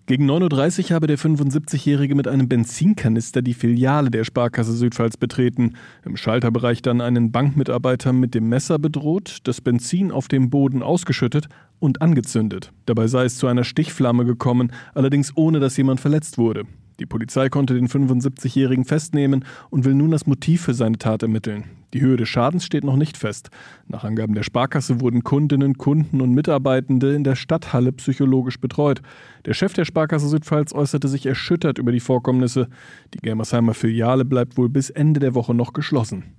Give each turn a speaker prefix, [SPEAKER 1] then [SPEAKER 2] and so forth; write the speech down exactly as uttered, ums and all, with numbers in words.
[SPEAKER 1] Gegen neun Uhr dreißig habe der fünfundsiebzigjährige mit einem Benzinkanister die Filiale der Sparkasse Südpfalz betreten, im Schalterbereich dann einen Bankmitarbeiter mit dem Messer bedroht, das Benzin auf dem Boden ausgeschüttet und angezündet. Dabei sei es zu einer Stichflamme gekommen, allerdings ohne dass jemand verletzt wurde. Die Polizei konnte den fünfundsiebzigjährigen festnehmen und will nun das Motiv für seine Tat ermitteln. Die Höhe des Schadens steht noch nicht fest. Nach Angaben der Sparkasse wurden Kundinnen, Kunden und Mitarbeitende in der Stadthalle psychologisch betreut. Der Chef der Sparkasse Südpfalz äußerte sich erschüttert über die Vorkommnisse. Die Germersheimer Filiale bleibt wohl bis Ende der Woche noch geschlossen.